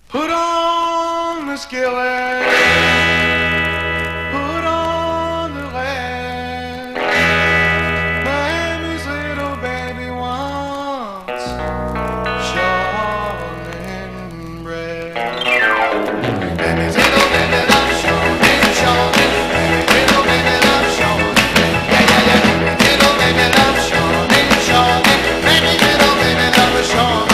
Put on the skillet, put on the red. Miami's little baby wants shortbread. Miami's little baby loves shortbread. Miami's little baby loves shortbread. Yeah, yeah, yeah. Miami's little baby loves shortbread. Miami's little baby loves shortbread.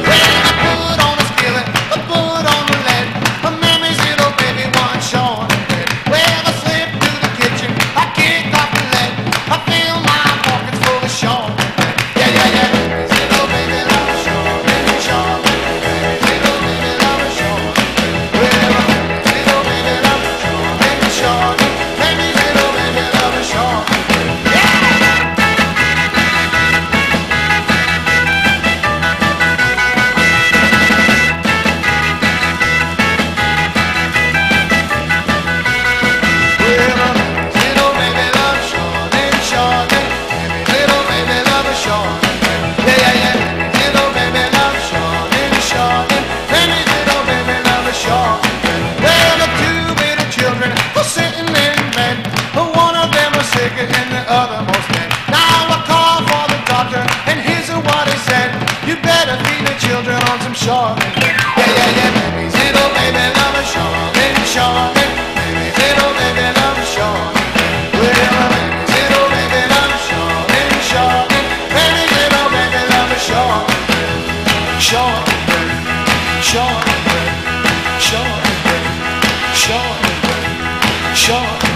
And the other most dead. Now I call for the doctor, and here's what he said: you better feed the children on some shortbread. Yeah, yeah, yeah. Baby's little baby loves shortbread, shortbread. Baby's little baby loves shortbread. Well, baby's little baby loves shortbread, shortbread. Baby's little baby loves shortbread, shortbread, shortbread, shortbread, shortbread, shortbread.